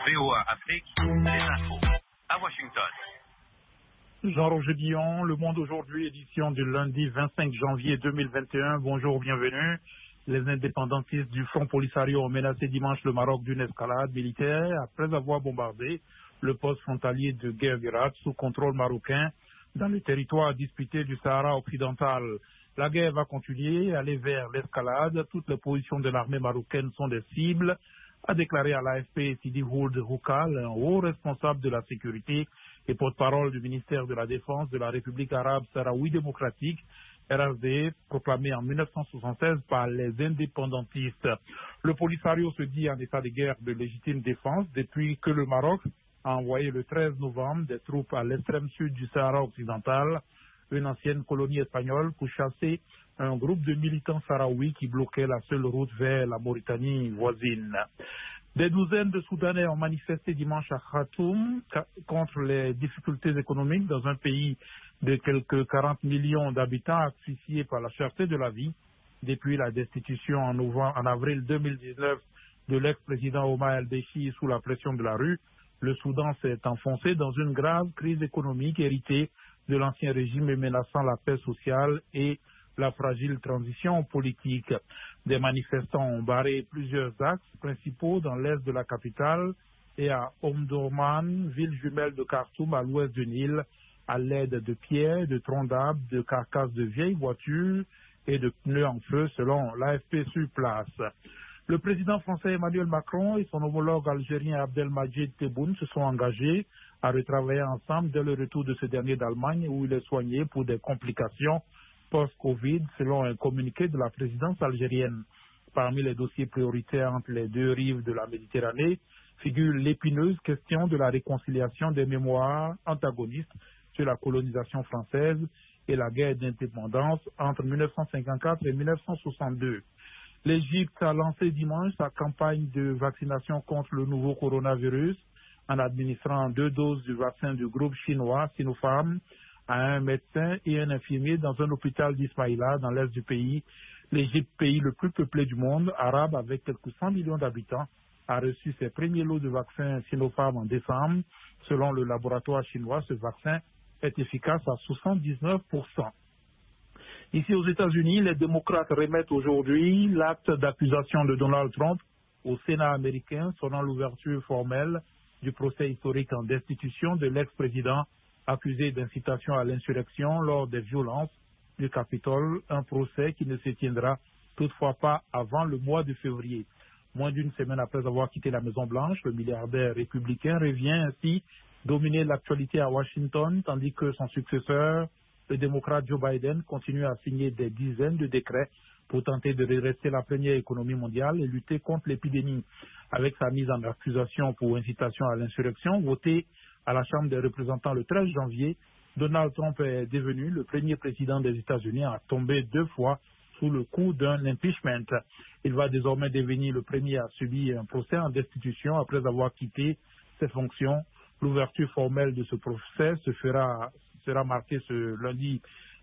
VOA Afrique, les infos à Washington. Jean-Roger Guillon, Le Monde aujourd'hui, édition du lundi 25 janvier 2021. Bonjour, bienvenue. Les indépendantistes du Front Polisario ont menacé dimanche le Maroc d'une escalade militaire après avoir bombardé le poste frontalier de Guerguerat sous contrôle marocain dans le territoire disputé du Sahara occidental. La guerre va continuer, aller vers l'escalade. Toutes les positions de l'armée marocaine sont des cibles, a déclaré à l'AFP Sidi Ould Houkal, un haut responsable de la sécurité et porte-parole du ministère de la Défense de la République arabe sahraoui démocratique, RSD, proclamé en 1976 par les indépendantistes. Le Polisario se dit en état de guerre de légitime défense depuis que le Maroc a envoyé le 13 novembre des troupes à l'extrême sud du Sahara occidental, une ancienne colonie espagnole, pour chasser un groupe de militants sahraouis qui bloquaient la seule route vers la Mauritanie voisine. Des douzaines de Soudanais ont manifesté dimanche à Khartoum contre les difficultés économiques dans un pays de quelques 40 millions d'habitants asphyxiés par la cherté de la vie depuis la destitution en avril 2019 de l'ex-président Omar el-Béchir sous la pression de la rue. Le Soudan s'est enfoncé dans une grave crise économique héritée de l'ancien régime et menaçant la paix sociale et la fragile transition politique. Des manifestants ont barré plusieurs axes principaux dans l'est de la capitale et à Omdurman, ville jumelle de Khartoum à l'ouest du Nil, à l'aide de pierres, de troncs d'arbres, de carcasses de vieilles voitures et de pneus en feu selon l'AFP sur place. Le président français Emmanuel Macron et son homologue algérien Abdelmadjid Tebboune se sont engagés à retravailler ensemble dès le retour de ce dernier d'Allemagne où il est soigné pour des complications post-Covid selon un communiqué de la présidence algérienne. Parmi les dossiers prioritaires entre les deux rives de la Méditerranée figure l'épineuse question de la réconciliation des mémoires antagonistes sur la colonisation française et la guerre d'indépendance entre 1954 et 1962. L'Égypte a lancé dimanche sa campagne de vaccination contre le nouveau coronavirus en administrant 2 doses du vaccin du groupe chinois Sinopharm à un médecin et un infirmier dans un hôpital d'Ismaïla dans l'est du pays. L'Égypte, pays le plus peuplé du monde, arabe avec quelques 100 millions d'habitants, a reçu ses premiers lots de vaccins Sinopharm en décembre. Selon le laboratoire chinois, ce vaccin est efficace à 79%. Ici aux États-Unis, les démocrates remettent aujourd'hui l'acte d'accusation de Donald Trump au Sénat américain, sonnant l'ouverture formelle du procès historique en destitution de l'ex-président accusé d'incitation à l'insurrection lors des violences du Capitole, un procès qui ne se tiendra toutefois pas avant le mois de février. Moins d'une semaine après avoir quitté la Maison-Blanche, le milliardaire républicain revient ainsi dominer l'actualité à Washington, tandis que son successeur, le démocrate Joe Biden, continue à signer des dizaines de décrets pour tenter de redresser la première économie mondiale et lutter contre l'épidémie. Avec sa mise en accusation pour incitation à l'insurrection, votée à la Chambre des représentants le 13 janvier, Donald Trump est devenu le premier président des États-Unis à tomber 2 fois sous le coup d'un impeachment. Il va désormais devenir le premier à subir un procès en destitution après avoir quitté ses fonctions. L'ouverture formelle de ce procès sera marquée ce lundi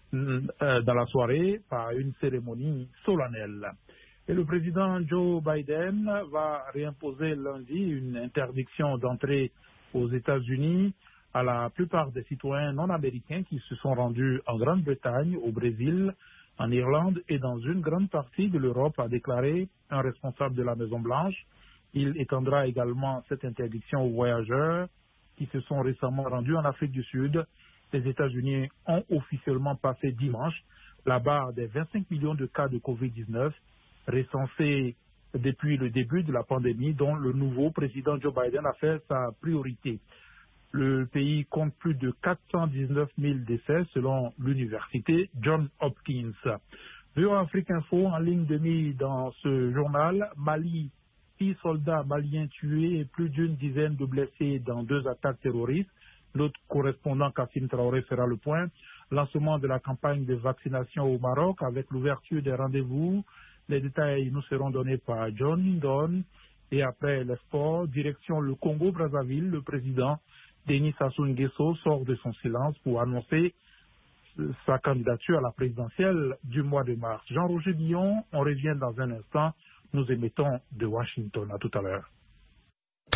dans la soirée par une cérémonie solennelle. Et le président Joe Biden va réimposer lundi une interdiction d'entrée aux États-Unis à la plupart des citoyens non américains qui se sont rendus en Grande-Bretagne, au Brésil, en Irlande et dans une grande partie de l'Europe, a déclaré un responsable de la Maison-Blanche. Il étendra également cette interdiction aux voyageurs qui se sont récemment rendus en Afrique du Sud. Les États-Unis ont officiellement passé dimanche la barre des 25 millions de cas de Covid-19 recensés depuis le début de la pandémie, dont le nouveau président Joe Biden a fait sa priorité. Le pays compte plus de 419 000 décès selon l'université Johns Hopkins. VOA Afrique Info en ligne de mire dans ce journal. Mali, 6 soldats maliens tués et plus d'une dizaine de blessés dans 2 attaques terroristes. Notre correspondant Kassim Traoré fera le point. Lancement de la campagne de vaccination au Maroc avec l'ouverture des rendez-vous. Les détails nous seront donnés par John Don. Et après les sports, direction le Congo-Brazzaville, le président Denis Sassou Nguesso sort de son silence pour annoncer sa candidature à la présidentielle du mois de mars. Jean-Roger Guillon, on revient dans un instant. Nous émettons de Washington. À tout à l'heure.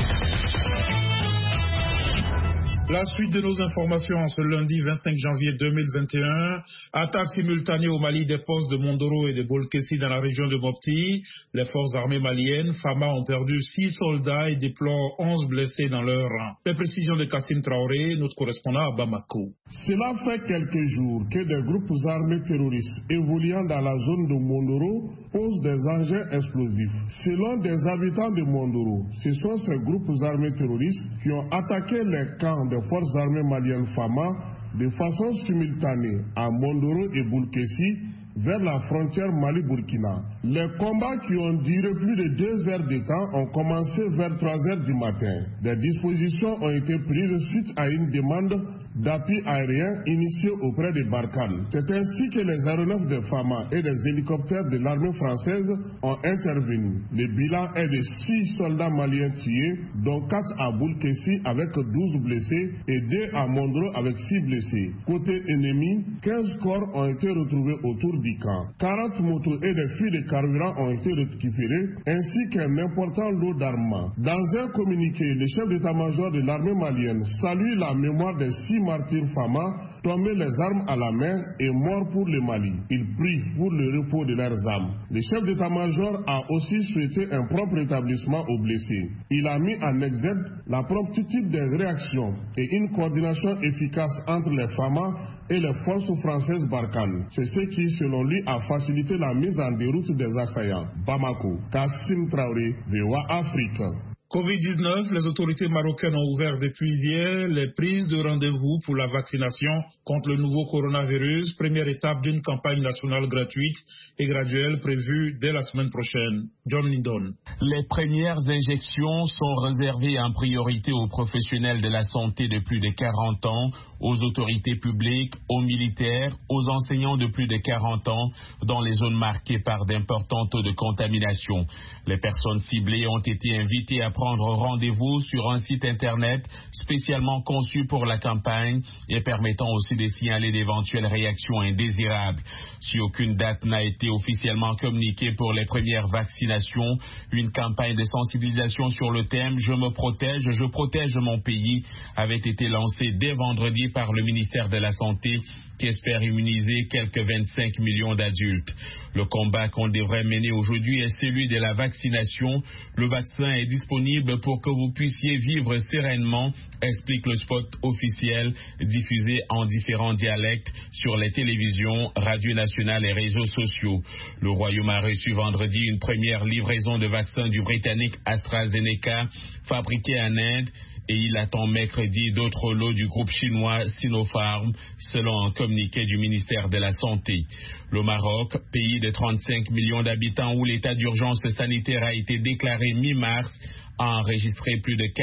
La suite de nos informations ce lundi 25 janvier 2021. Attaque simultanée au Mali des postes de Mondoro et de Bolkessi dans la région de Mopti. Les forces armées maliennes, FAMA, ont perdu 6 soldats et déplorent 11 blessés dans leur rang. Les précisions de Kassim Traoré, notre correspondant à Bamako. Cela fait quelques jours que des groupes armés terroristes évoluant dans la zone de Mondoro posent des engins explosifs. Selon des habitants de Mondoro, ce sont ces groupes armés terroristes qui ont attaqué les camps des forces armées maliennes FAMA de façon simultanée à Mondoro et Bolkessi vers la frontière Mali-Burkina. Les combats qui ont duré plus de 2 heures de temps ont commencé vers 3 heures du matin. Des dispositions ont été prises suite à une demande d'appui aérien initié auprès de Barkhane. C'est ainsi que les aéronefs de FAMA et des hélicoptères de l'armée française ont intervenu. Le bilan est de 6 soldats maliens tués, dont 4 à Bolkessi avec 12 blessés et 2 à Mondoro avec 6 blessés. Côté ennemi, 15 corps ont été retrouvés autour du camp. 40 motos et des fûts de carburant ont été récupérés, ainsi qu'un important lot d'armements. Dans un communiqué, le chef d'état-major de l'armée malienne salue la mémoire des 6 martyrs FAMA tombés les armes à la main et morts pour le Mali. Il prie pour le repos de leurs âmes. Le chef d'état-major a aussi souhaité un propre rétablissement aux blessés. Il a mis en exergue la promptitude des réactions et une coordination efficace entre les FAMA et les forces françaises Barkhane. C'est ce qui, selon lui, a facilité la mise en déroute des assaillants. Bamako, Kassim Traoré, VOA Afrique. Covid-19, les autorités marocaines ont ouvert depuis hier les prises de rendez-vous pour la vaccination contre le nouveau coronavirus, première étape d'une campagne nationale gratuite et graduelle prévue dès la semaine prochaine. John Lindon. Les premières injections sont réservées en priorité aux professionnels de la santé de plus de 40 ans, aux autorités publiques, aux militaires, aux enseignants de plus de 40 ans dans les zones marquées par d'importants taux de contamination. Les personnes ciblées ont été invitées à prendre rendez-vous sur un site internet spécialement conçu pour la campagne et permettant aussi de signaler d'éventuelles réactions indésirables. Si aucune date n'a été officiellement communiquée pour les premières vaccinations, une campagne de sensibilisation sur le thème « Je me protège, je protège mon pays » avait été lancée dès vendredi par le ministère de la Santé qui espère immuniser quelques 25 millions d'adultes. Le combat qu'on devrait mener aujourd'hui est celui de la vaccination. Le vaccin est disponible pour que vous puissiez vivre sereinement, explique le spot officiel diffusé en différents dialectes sur les télévisions, radios nationales et réseaux sociaux. Le Royaume a reçu vendredi une première livraison de vaccins du Britannique AstraZeneca, fabriqué en Inde, et il attend mercredi d'autres lots du groupe chinois Sinopharm, selon un communiqué du ministère de la Santé. Le Maroc, pays de 35 millions d'habitants où l'état d'urgence sanitaire a été déclaré mi-mars, a enregistré plus de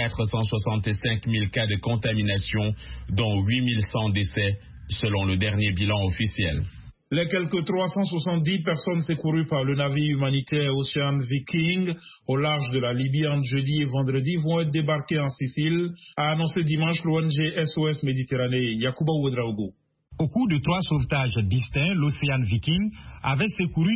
465 000 cas de contamination, dont 8 100 décès, selon le dernier bilan officiel. Les quelques 370 personnes secourues par le navire humanitaire Ocean Viking au large de la Libye entre jeudi et vendredi vont être débarquées en Sicile, a annoncé dimanche l'ONG SOS Méditerranée. Yacouba Ouedraogo. Au cours de 3 sauvetages distincts, l'Ocean Viking avait secouru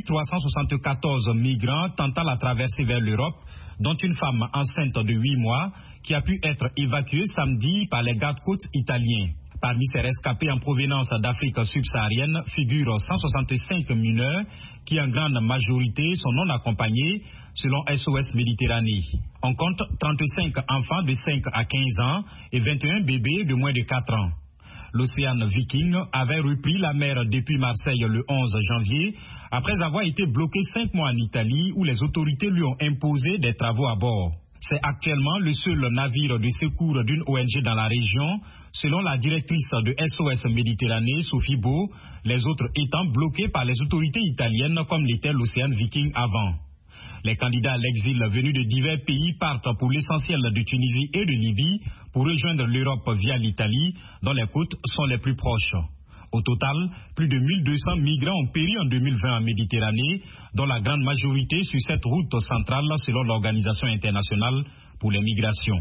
374 migrants tentant la traversée vers l'Europe, dont une femme enceinte de 8 mois qui a pu être évacuée samedi par les gardes-côtes italiens. Parmi ces rescapés en provenance d'Afrique subsaharienne figurent 165 mineurs qui en grande majorité sont non accompagnés selon SOS Méditerranée. On compte 35 enfants de 5 à 15 ans et 21 bébés de moins de 4 ans. L'Ocean Viking avait repris la mer depuis Marseille le 11 janvier après avoir été bloqué 5 mois en Italie où les autorités lui ont imposé des travaux à bord. C'est actuellement le seul navire de secours d'une ONG dans la région, selon la directrice de SOS Méditerranée, Sophie Beau, les autres étant bloqués par les autorités italiennes comme l'était l'Ocean Viking avant. Les candidats à l'exil venus de divers pays partent pour l'essentiel de Tunisie et de Libye pour rejoindre l'Europe via l'Italie, dont les côtes sont les plus proches. Au total, plus de 1200 migrants ont péri en 2020 en Méditerranée, dont la grande majorité sur cette route centrale selon l'Organisation internationale pour les migrations.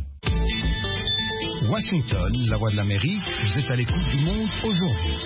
Washington, la voix de l'Amérique, vous êtes à l'écoute du monde aujourd'hui.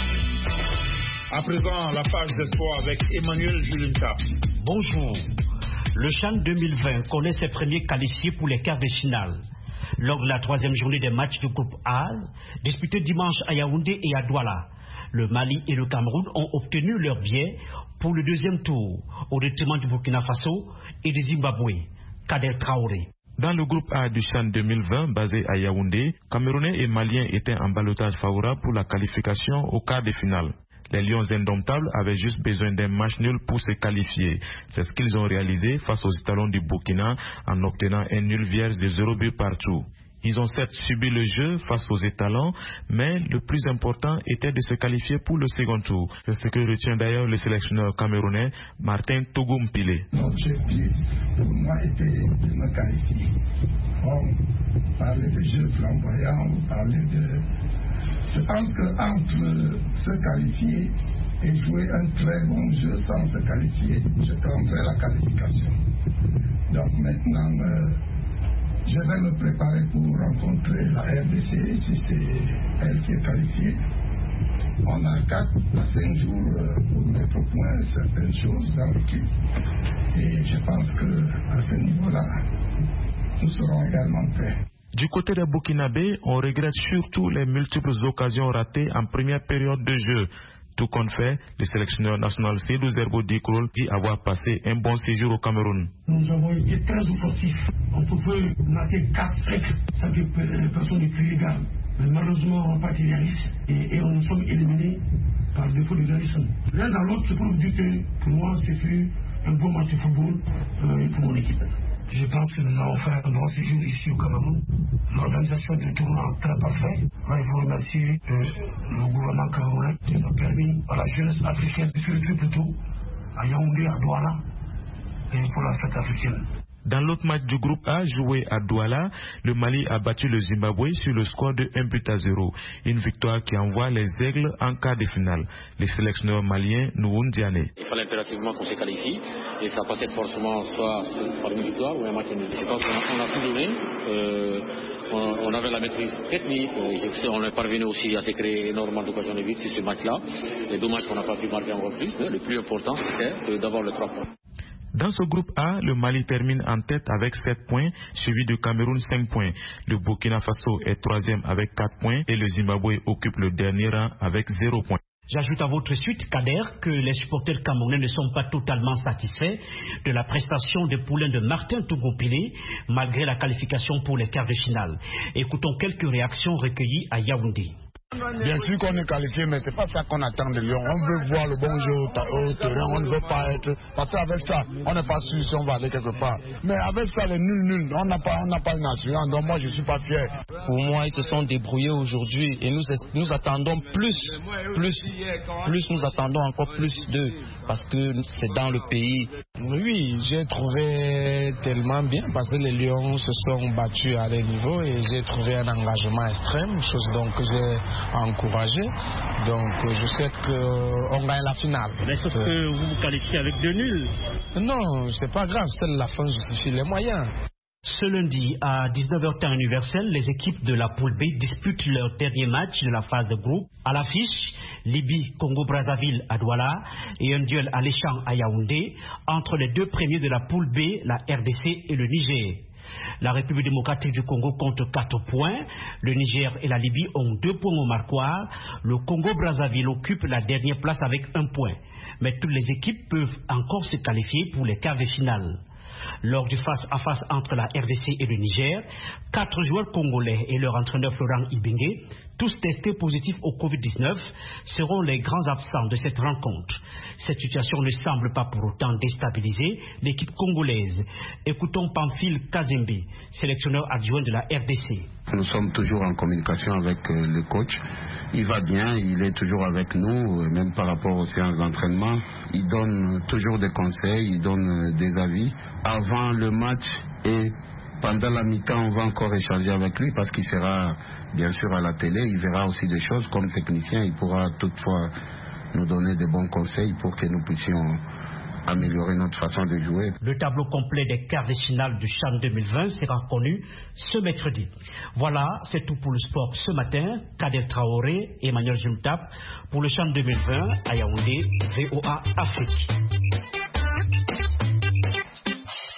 À présent, la page des sports avec Emmanuel Julinta. Bonjour. Le CHAN 2020 connaît ses premiers qualifiés pour les quarts de finale. Lors de la troisième journée des matchs du groupe A, disputés dimanche à Yaoundé et à Douala, le Mali et le Cameroun ont obtenu leur billet pour le deuxième tour, au détriment du Burkina Faso et du Zimbabwe. Kader Traoré. Dans le groupe A du CHAN 2020 basé à Yaoundé, Camerounais et Maliens étaient en ballottage favorable pour la qualification au quart de finale. Les Lions indomptables avaient juste besoin d'un match nul pour se qualifier. C'est ce qu'ils ont réalisé face aux étalons du Burkina en obtenant un nul vierge de 0 but partout. Ils ont certes subi le jeu face aux étalons, mais le plus important était de se qualifier pour le second tour. C'est ce que retient d'ailleurs le sélectionneur camerounais Martin Togo-Mpile. L'objectif pour moi était de me qualifier. On parlait de jeu flamboyant, on parlait de... Je pense qu'entre se qualifier et jouer un très bon jeu sans se qualifier, je prendrai la qualification. Donc maintenant, je vais me préparer pour rencontrer la RDC si c'est elle qui est qualifiée. On a 4 à 5 jours pour mettre au point certaines choses dans l'équipe. Et je pense qu'à ce niveau-là, nous serons également prêts. Du côté des Burkinabés, on regrette surtout les multiples occasions ratées en première période de jeu. Tout compte fait, le sélectionneur national Seydou Zerbo Dikrol dit avoir passé un bon séjour au Cameroun. Nous avons été très offensifs. On pouvait marquer 4-5 sans que personne ne crie égal. Mais malheureusement, on n'a pas été réalistes et nous sommes éliminés par défaut de réalisme. L'un dans l'autre, c'est pour vous dire que pour moi, c'était un bon match de football pour mon équipe. Je pense que nous avons fait un bon séjour ici au Cameroun. L'organisation du tournoi est très parfaite. Il faut remercier le gouvernement camerounais qui nous a permis à la jeunesse africaine de se retrouver plutôt à Yaoundé, à Douala, et pour la fête africaine. Dans l'autre match du groupe A joué à Douala, le Mali a battu le Zimbabwe sur le score de 1-0. Une victoire qui envoie les Aigles en quart de finale. Les sélectionneurs maliens Nouhoun Diané. Il fallait impérativement qu'on se qualifie et ça passait forcément soit par une victoire ou un match nul. Je pense qu'on a tout donné. On avait la maîtrise technique. On est parvenu aussi à se créer énormément d'occasions de but sur ce match-là. Les deux matchs qu'on n'a pas pu marquer encore plus. Mais le plus important, c'était d'avoir les 3 points. Dans ce groupe A, le Mali termine en tête avec 7 points, suivi du Cameroun 5 points. Le Burkina Faso est 3e avec 4 points et le Zimbabwe occupe le dernier rang avec 0 points. J'ajoute à votre suite, Kader, que les supporters camerounais ne sont pas totalement satisfaits de la prestation des poulains de Martin Togo-Mpile, malgré la qualification pour les quarts de finale. Écoutons quelques réactions recueillies à Yaoundé. Bien sûr qu'on est qualifié, mais c'est pas ça qu'on attend de Lyon. On veut voir le bon jeu au terrain, on ne veut pas être... Parce qu'avec ça, on n'est pas sûr si on va aller quelque part. Mais avec ça, les nuls, on n'a pas une assurance, donc moi je suis pas fier. Pour moi, ils se sont débrouillés aujourd'hui et nous attendons plus nous attendons encore plus d'eux, parce que c'est dans le pays. Oui, j'ai trouvé tellement bien, parce que les Lions se sont battus à des niveaux et j'ai trouvé un engagement extrême, chose donc que j'ai encouragé. Donc je souhaite qu'on gagne la finale. Mais sauf que vous vous qualifiez avec 2 nuls. Non, c'est pas grave, seule la fin justifie les moyens. Ce lundi, à 19h temps universel, les équipes de la poule B disputent leur dernier match de la phase de groupe. À l'affiche, Libye, Congo-Brazzaville à Douala et un duel alléchant à Yaoundé entre les 2 premiers de la poule B, la RDC et le Niger. La République démocratique du Congo compte 4 points. Le Niger et la Libye ont 2 points au marquoir. Le Congo-Brazzaville occupe la dernière place avec 1 point. Mais toutes les équipes peuvent encore se qualifier pour les quarts de finale. Lors du face-à-face entre la RDC et le Niger, 4 joueurs congolais et leur entraîneur Florent Ibenge, tous testés positifs au Covid-19, seront les grands absents de cette rencontre. Cette situation ne semble pas pour autant déstabiliser l'équipe congolaise. Écoutons Pamphile Kazembe, sélectionneur adjoint de la RDC. Nous sommes toujours en communication avec le coach. Il va bien, il est toujours avec nous, même par rapport aux séances d'entraînement. Il donne toujours des conseils, il donne des avis. Avant le match et pendant la mi-temps, on va encore échanger avec lui parce qu'il sera bien sûr à la télé. Il verra aussi des choses comme technicien. Il pourra toutefois nous donner des bons conseils pour que nous puissions améliorer notre façon de jouer. Le tableau complet des quarts de finale du CHAN 2020 sera connu ce mercredi. Voilà, c'est tout pour le sport ce matin. Kader Traoré, Emmanuel Jumtap pour le CHAN 2020 à Yaoundé, VOA Afrique.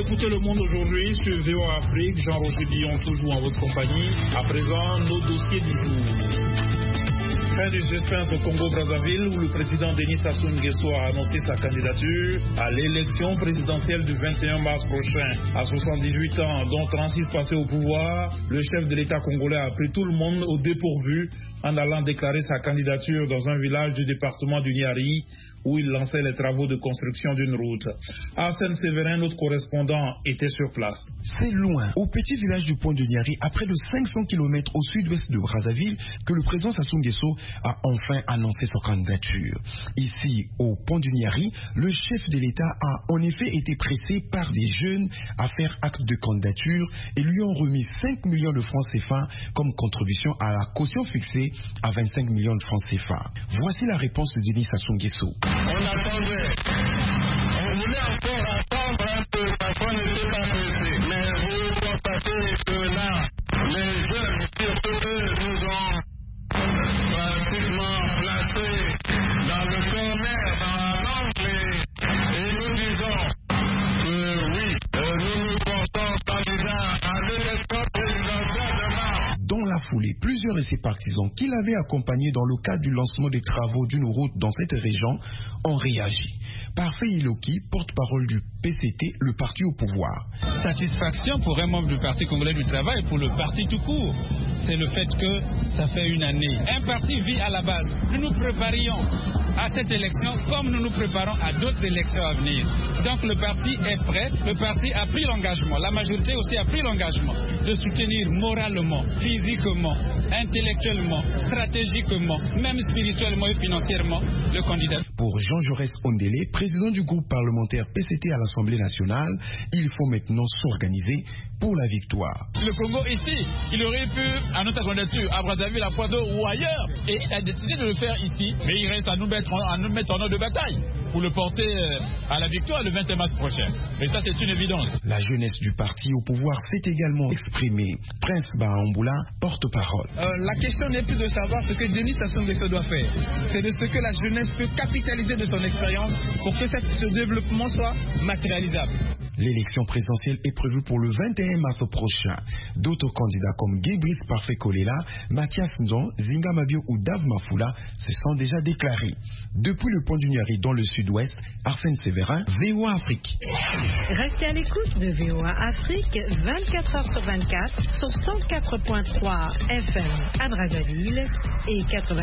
écoutez Le Monde aujourd'hui sur VOA Afrique. Jean-Roger Dion, toujours en votre compagnie. À présent, nos dossiers du jour. Fin du suspense au Congo-Brazzaville où le président Denis Sassou Nguesso a annoncé sa candidature à l'élection présidentielle du 21 mars prochain. À 78 ans, dont 36 passés au pouvoir, le chef de l'État congolais a pris tout le monde au dépourvu en allant déclarer sa candidature dans un village du département du Niari où il lançait les travaux de construction d'une route. Arsène Séverin, notre correspondant, était sur place. C'est loin, au petit village du Pont de Niari, à près de 500 km au sud-ouest de Brazzaville, que le président Sassou Nguesso a enfin annoncé sa candidature. Ici, au Pont du Niari, le chef de l'État a en effet été pressé par des jeunes à faire acte de candidature et lui ont remis 5 millions de francs CFA comme contribution à la caution fixée à 25 millions de francs CFA. Voici la réponse de Denis Sassou Nguesso. On attendait. On voulait encore attendre un peu parce qu'on n'était pas pressé. Mais vous constatez que là, les jeunes, surtout eux, nous ont pratiquement placés dans le corner, dans l'angle. Et nous disons que oui, nous nous portons candidats à l'élection présidentielle de mars. Dans la foulée, plusieurs de ses partisans qui l'avaient accompagné dans le cadre du lancement des travaux d'une route dans cette région ont réagi. Parfait Iloki, porte-parole du PCT, le parti au pouvoir. Satisfaction pour un membre du Parti congolais du travail et pour le parti tout court. C'est le fait que ça fait une année. Un parti vit à la base. Nous nous préparions à cette élection comme nous nous préparons à d'autres élections à venir. Donc le parti est prêt. Le parti a pris l'engagement. La majorité aussi a pris l'engagement de soutenir moralement, physiquement, intellectuellement, stratégiquement, même spirituellement et financièrement le candidat. Pour Jean Jaurès Ondélé, président du groupe parlementaire PCT à l'Assemblée nationale, il faut maintenant s'organiser pour la victoire. Le Congo ici, il aurait pu annoncer sa candidature à Brazzaville, à Poido ou ailleurs, et il a décidé de le faire ici, mais il reste à nous mettre en ordre de bataille pour le porter à la victoire le 20 mars prochain. Et ça, c'est une évidence. La jeunesse du parti au pouvoir s'est également exprimée. Prince Bahamboula, porte-parole. La question n'est plus de savoir ce que Denis Sassou Nguesso doit faire. C'est de ce que la jeunesse peut capitaliser de son expérience pour que ce développement soit matérialisable. L'élection présidentielle est prévue pour le 21 mars prochain. D'autres candidats comme Guy-Brice Parfait Kolela, Mathias Ndon, Zinga Mabio ou Dave Mafoula se sont déjà déclarés. Depuis le Pont du Niari dans le sud-ouest, Arsène Séverin, VOA Afrique. Restez à l'écoute de VOA Afrique 24 h sur 24 sur 104.3 FM à Brazzaville et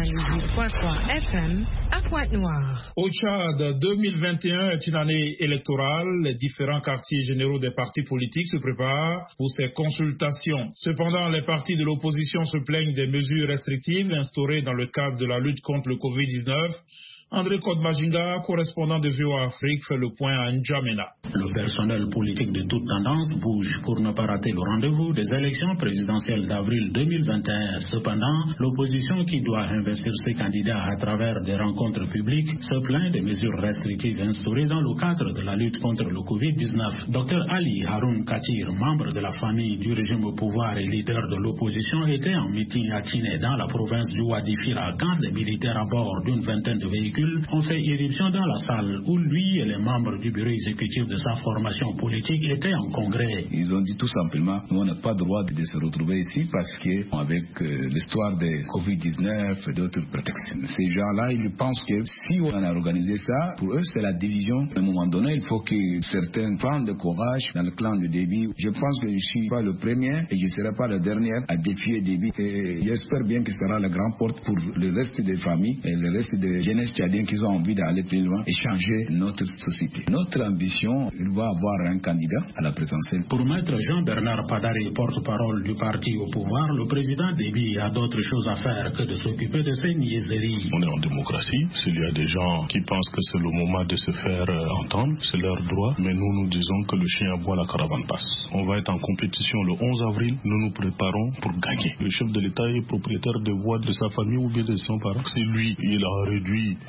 98.3 FM à Pointe-Noire. Au Tchad, 2021 est une année électorale. Les différents quartiers généraux des partis politiques se préparent pour ces consultations. Cependant, les partis de l'opposition se plaignent des mesures restrictives instaurées dans le cadre de la lutte contre le Covid-19. André Kodmajinga, correspondant de VOA Afrique, fait le point à N'Djamena. Le personnel politique de toute tendance bouge pour ne pas rater le rendez-vous des élections présidentielles d'avril 2021. Cependant, l'opposition qui doit investir ses candidats à travers des rencontres publiques se plaint des mesures restrictives instaurées dans le cadre de la lutte contre le Covid-19. Dr Ali Haroun Katir, membre de la famille du régime au pouvoir et leader de l'opposition, était en meeting à Tiné dans la province du Wadi-Fira quand des militaires à bord d'une vingtaine de véhicules ont fait irruption dans la salle où lui et les membres du bureau exécutif de sa formation politique étaient en congrès. Ils ont dit tout simplement, nous on n'a pas le droit de se retrouver ici parce que avec l'histoire de Covid-19 et d'autres prétextes. Ces gens-là, ils pensent que si on a organisé ça, pour eux c'est la division. À un moment donné, il faut que certains prennent de courage dans le clan de Déby. Je pense que je ne suis pas le premier et je ne serai pas le dernier à défier Déby. Et j'espère bien que ce sera la grande porte pour le reste des familles et le reste des jeunesses qui ont envie d'aller plus loin et changer notre société. Notre ambition, il va avoir un candidat à la présidentielle. Pour maître Jean-Bernard Padari, porte-parole du parti au pouvoir, le président Déby a d'autres choses à faire que de s'occuper de ces niaiseries. On est en démocratie. S'il y a des gens qui pensent que c'est le moment de se faire entendre, c'est leur droit. Mais nous disons que le chien aboie, la caravane passe. On va être en compétition le 11 avril. Nous nous préparons pour gagner. Le chef de l'État est propriétaire des voix de sa famille ou bien de son parent. C'est lui, il a réduit à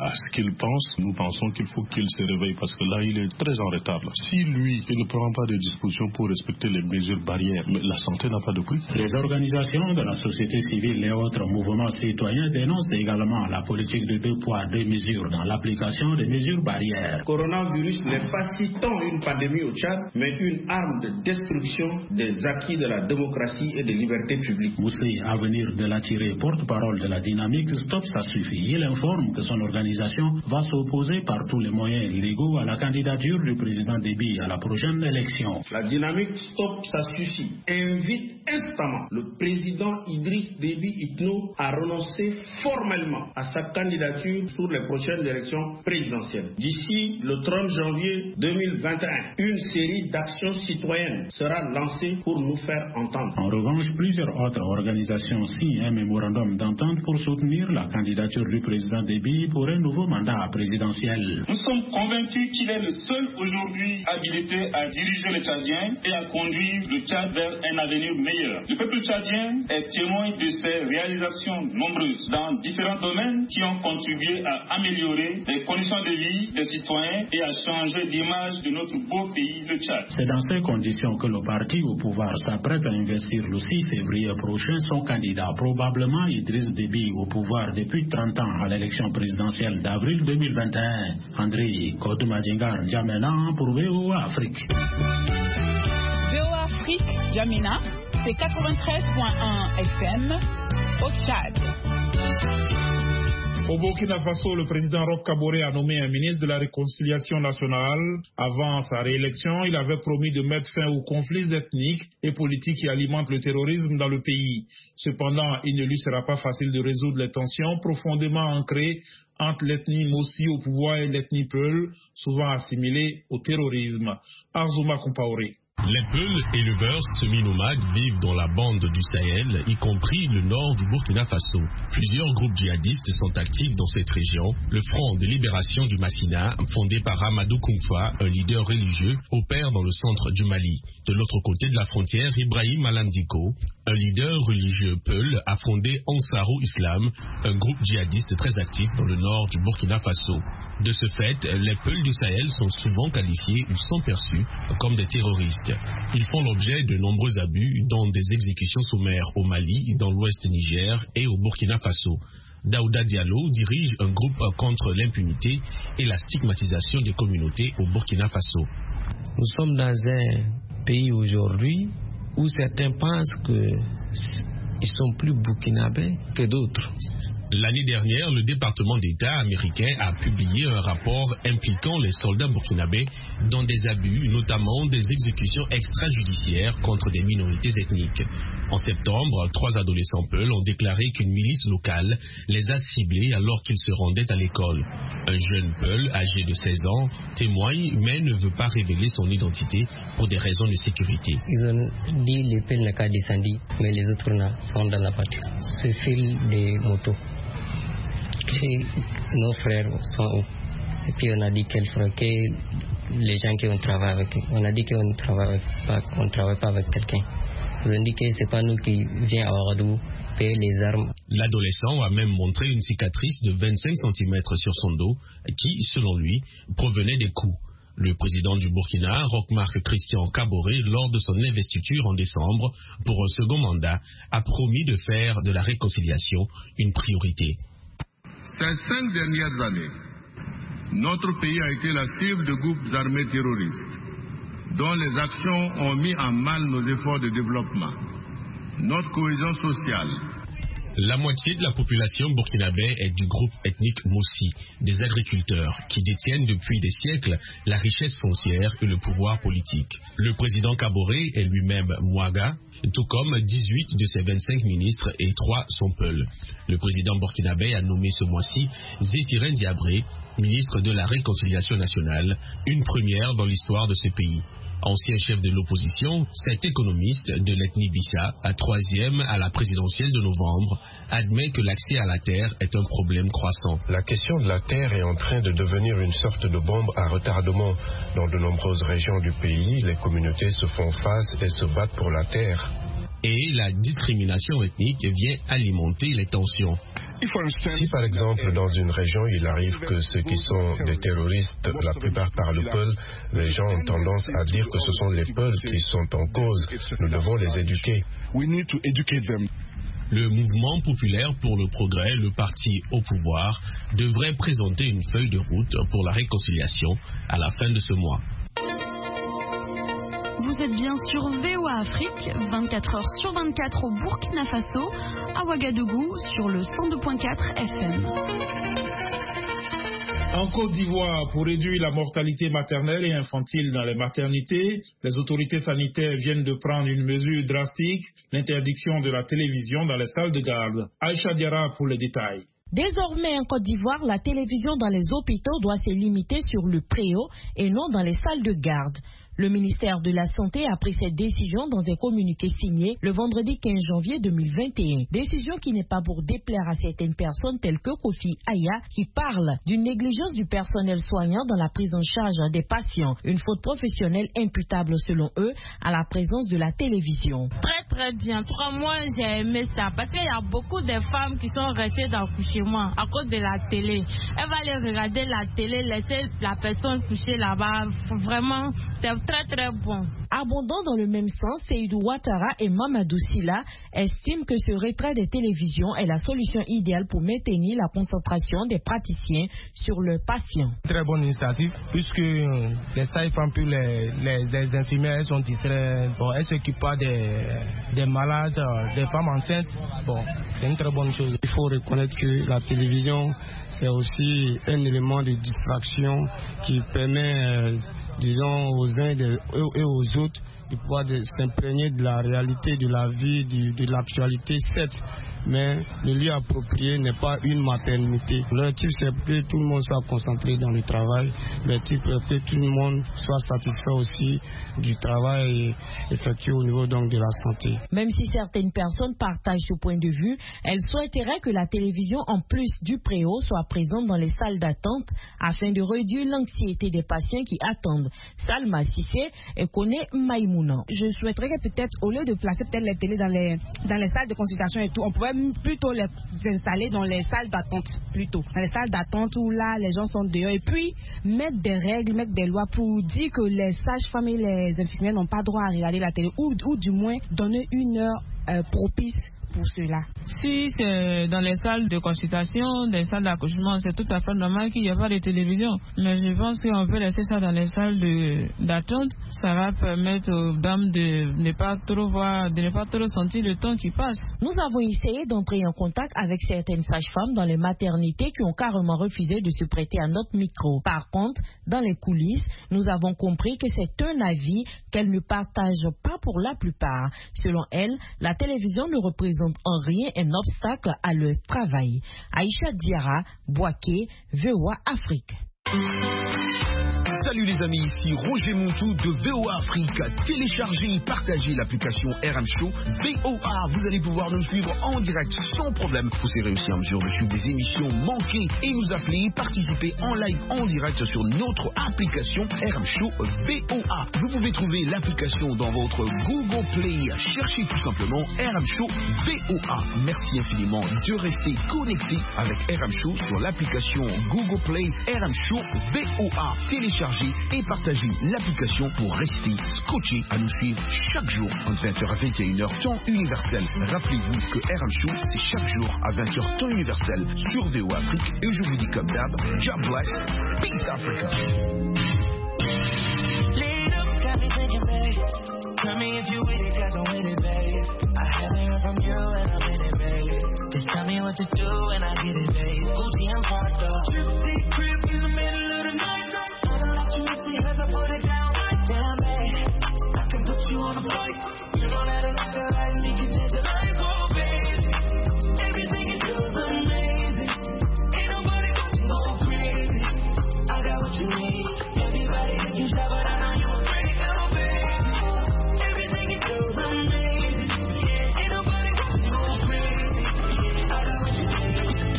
à ce qu'il pense, nous pensons qu'il faut qu'il se réveille parce que là, il est très en retard. Là. Si lui, il ne prend pas de dispositions pour respecter les mesures barrières, mais la santé n'a pas de prix. Les organisations de la société civile et autres mouvements citoyens dénoncent également la politique de 2 poids 2 mesures dans l'application des mesures barrières. Le coronavirus n'est pas si tant une pandémie au Tchad, mais une arme de destruction des acquis de la démocratie et des libertés publiques. Moussé Avenir de l'Attiré, porte-parole de la dynamique Stop ça suffit. Il informe que son organisation va s'opposer par tous les moyens légaux à la candidature du président Déby à la prochaine élection. La dynamique Stop ça suffit invite instamment le président Idriss Déby Itno à renoncer formellement à sa candidature sur les prochaines élections présidentielles. D'ici le 30 janvier 2021, une série d'actions citoyennes sera lancée pour nous faire entendre. En revanche, plusieurs autres organisations signent un mémorandum d'entente pour soutenir la candidature du président Déby pour un nouveau mandat présidentiel. Nous sommes convaincus qu'il est le seul aujourd'hui habilité à diriger le Tchadien et à conduire le Tchad vers un avenir meilleur. Le peuple tchadien est témoin de ses réalisations nombreuses dans différents domaines qui ont contribué à améliorer les conditions de vie des citoyens et à changer d'image de notre beau pays, le Tchad. C'est dans ces conditions que le parti au pouvoir s'apprête à investir le 6 février prochain son candidat, probablement Idriss Déby, au pouvoir depuis 30 ans à l'élection présidentielle d'avril 2021. André Kodoumadjengar Djamena pour VOA Afrique. VOA Afrique, Djamena, c'est 93.1 FM au Tchad. Au Burkina Faso, le président Roch Kaboré a nommé un ministre de la Réconciliation nationale. Avant sa réélection, il avait promis de mettre fin aux conflits ethniques et politiques qui alimentent le terrorisme dans le pays. Cependant, il ne lui sera pas facile de résoudre les tensions profondément ancrées entre l'ethnie Mossi au pouvoir et l'ethnie Peul, souvent assimilée au terrorisme. Arzouma Kompaoré. Les Peuls éleveurs semi-nomades vivent dans la bande du Sahel, y compris le nord du Burkina Faso. Plusieurs groupes djihadistes sont actifs dans cette région. Le Front de libération du Massina, fondé par Amadou Koumfa, un leader religieux, opère dans le centre du Mali. De l'autre côté de la frontière, Ibrahim Alandiko, un leader religieux Peul, a fondé Ansarou Islam, un groupe djihadiste très actif dans le nord du Burkina Faso. De ce fait, les Peuls du Sahel sont souvent qualifiés ou sont perçus comme des terroristes. Ils font l'objet de nombreux abus, dont des exécutions sommaires au Mali, dans l'ouest Niger et au Burkina Faso. Daouda Diallo dirige un groupe contre l'impunité et la stigmatisation des communautés au Burkina Faso. Nous sommes dans un pays aujourd'hui où certains pensent qu'ils sont plus burkinabés que d'autres. L'année dernière, le département d'État américain a publié un rapport impliquant les soldats burkinabés dans des abus, notamment des exécutions extrajudiciaires contre des minorités ethniques. En septembre, 3 adolescents Peuls ont déclaré qu'une milice locale les a ciblés alors qu'ils se rendaient à l'école. Un jeune Peul, âgé de 16 ans, témoigne mais ne veut pas révéler son identité pour des raisons de sécurité. Ils ont dit les Peuls n'ont qu'à descendre, mais les autres sont dans la voiture. Ce fil des motos. Et nos frères sont où? Et puis on a dit quels frères, que les gens qui ont travaillé avec eux. On a dit qu'on ne travaille pas avec quelqu'un. Ils ont dit que c'est pas nous qui viens à Ouagadougou payer les armes. L'adolescent a même montré une cicatrice de 25 cm sur son dos qui, selon lui, provenait des coups. Le président du Burkina, Roch-Marc Christian Kaboré, lors de son investiture en décembre pour un second mandat, a promis de faire de la réconciliation une priorité. Ces 5 dernières années, notre pays a été la cible de groupes armés terroristes, dont les actions ont mis en mal nos efforts de développement, notre cohésion sociale. La moitié de la population burkinabé est du groupe ethnique Mossi, des agriculteurs qui détiennent depuis des siècles la richesse foncière et le pouvoir politique. Le président Kaboré est lui-même Mouaga, tout comme 18 de ses 25 ministres et 3 sont Peuls. Le président burkinabé a nommé ce mois-ci Zéphirin Diabré, ministre de la Réconciliation nationale, une première dans l'histoire de ce pays. Ancien chef de l'opposition, cet économiste de l'ethnie Bissa, à 3e à la présidentielle de novembre, admet que l'accès à la terre est un problème croissant. La question de la terre est en train de devenir une sorte de bombe à retardement. Dans de nombreuses régions du pays, les communautés se font face et se battent pour la terre. Et la discrimination ethnique vient alimenter les tensions. Si par exemple dans une région il arrive que ceux qui sont des terroristes, la plupart parlent Peul, les gens ont tendance à dire que ce sont les Peuls qui sont en cause. Nous devons les éduquer. Le mouvement populaire pour le progrès, le parti au pouvoir, devrait présenter une feuille de route pour la réconciliation à la fin de ce mois. Vous êtes bien sur VOA Afrique, 24 heures sur 24 au Burkina Faso, à Ouagadougou, sur le 102.4 FM. En Côte d'Ivoire, pour réduire la mortalité maternelle et infantile dans les maternités, les autorités sanitaires viennent de prendre une mesure drastique, l'interdiction de la télévision dans les salles de garde. Aïcha Diarra pour les détails. Désormais, en Côte d'Ivoire, la télévision dans les hôpitaux doit se limiter sur le préau et non dans les salles de garde. Le ministère de la Santé a pris cette décision dans un communiqué signé le vendredi 15 janvier 2021. Décision qui n'est pas pour déplaire à certaines personnes telles que Kofi Aya qui parle d'une négligence du personnel soignant dans la prise en charge des patients. Une faute professionnelle imputable selon eux à la présence de la télévision. Très bien. Moi j'ai aimé ça parce qu'il y a beaucoup de femmes qui sont restées dans l'accouchement à cause de la télé. Elle va aller regarder la télé, laisser la personne coucher là-bas. Vraiment, c'est très bon. Abondant dans le même sens, Seydou Ouattara et Mamadou Silla estiment que ce retrait des télévisions est la solution idéale pour maintenir la concentration des praticiens sur le patient. Très bonne initiative, puisque les sages-femmes puis les infirmières sont distraites. Bon, elles s'occupent pas des malades, des femmes enceintes. Bon, c'est une très bonne chose. Il faut reconnaître que la télévision, c'est aussi un élément de distraction qui permet disons aux uns et aux autres de pouvoir s'imprégner de la réalité de la vie, de l'actualité, certes, mais le lieu approprié n'est pas une maternité. L'objectif c'est que tout le monde soit concentré dans le travail, l'objectif c'est que tout le monde soit satisfait aussi du travail effectué au niveau donc de la santé. Même si certaines personnes partagent ce point de vue, elles souhaiteraient que la télévision en plus du préau soit présente dans les salles d'attente afin de réduire l'anxiété des patients qui attendent. Salma Sissé et connaît Maïmouna. Je souhaiterais que peut-être au lieu de placer peut-être les télés dans les salles de consultation et tout, on pourrait plutôt les installer dans les salles d'attente plutôt. Dans les salles d'attente où là les gens sont dehors et puis mettre des règles, mettre des lois pour dire que les sages-femmes et les infirmières n'ont pas droit à regarder la télé ou du moins donner une heure propice pour cela. Si c'est dans les salles de consultation, des salles d'accouchement, c'est tout à fait normal qu'il n'y ait pas de télévision. Mais je pense qu'on peut laisser ça dans les salles d'attente. Ça va permettre aux dames de ne pas trop voir, de ne pas trop sentir le temps qui passe. Nous avons essayé d'entrer en contact avec certaines sages-femmes dans les maternités qui ont carrément refusé de se prêter à notre micro. Par contre, dans les coulisses, nous avons compris que c'est un avis qu'elles ne partagent pas pour la plupart. Selon elles, la télévision ne représente en rien un obstacle à leur travail. Aïcha Diarra, Boaké, VOA Afrique. Salut les amis, ici Roger Montou de VOA Afrique. Téléchargez et partagez l'application RM Show VOA. Vous allez pouvoir nous suivre en direct sans problème. Vous serez aussi en mesure de suivre des émissions manquées et nous appeler, participer en live en direct sur notre application RM Show VOA. Vous pouvez trouver l'application dans votre Google Play. Cherchez tout simplement RM Show VOA. Merci infiniment de rester connecté avec RM Show sur l'application Google Play RM Show VOA. Téléchargez et partagez l'application pour rester scotché à nous suivre chaque jour entre 20h à 21h temps universel. Rappelez-vous que RM Show c'est chaque jour à 20h temps universel sur VOA Afrique et je vous dis comme d'hab, God bless, peace Africa. Tell me if you with it, cause I'm with it, babe. I haven't heard from you and I'm in it, babe. Just tell me what to do and I get it, babe. Gucci and Prada. Gypsy crib in the middle of the night. I don't let you see cause I put it down right down, babe. I can put you on a flight. You don't have to look alike, you can change your life, oh, babe. Everything you do is amazing. Ain't nobody got you go crazy. I got what you need. Everybody that you shop, but I know you a freak, oh, babe.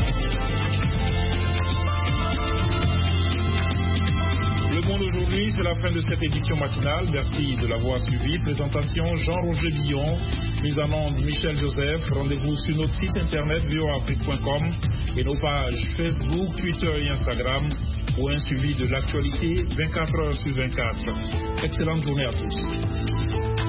Le monde aujourd'hui, c'est la fin de cette édition matinale. Merci de l'avoir suivi. Présentation Jean-Roger Billon. Mise en onde Michel Joseph. Rendez-vous sur notre site internet voafrique.com et nos pages Facebook, Twitter et Instagram pour un suivi de l'actualité 24 heures sur 24. Excellente journée à tous.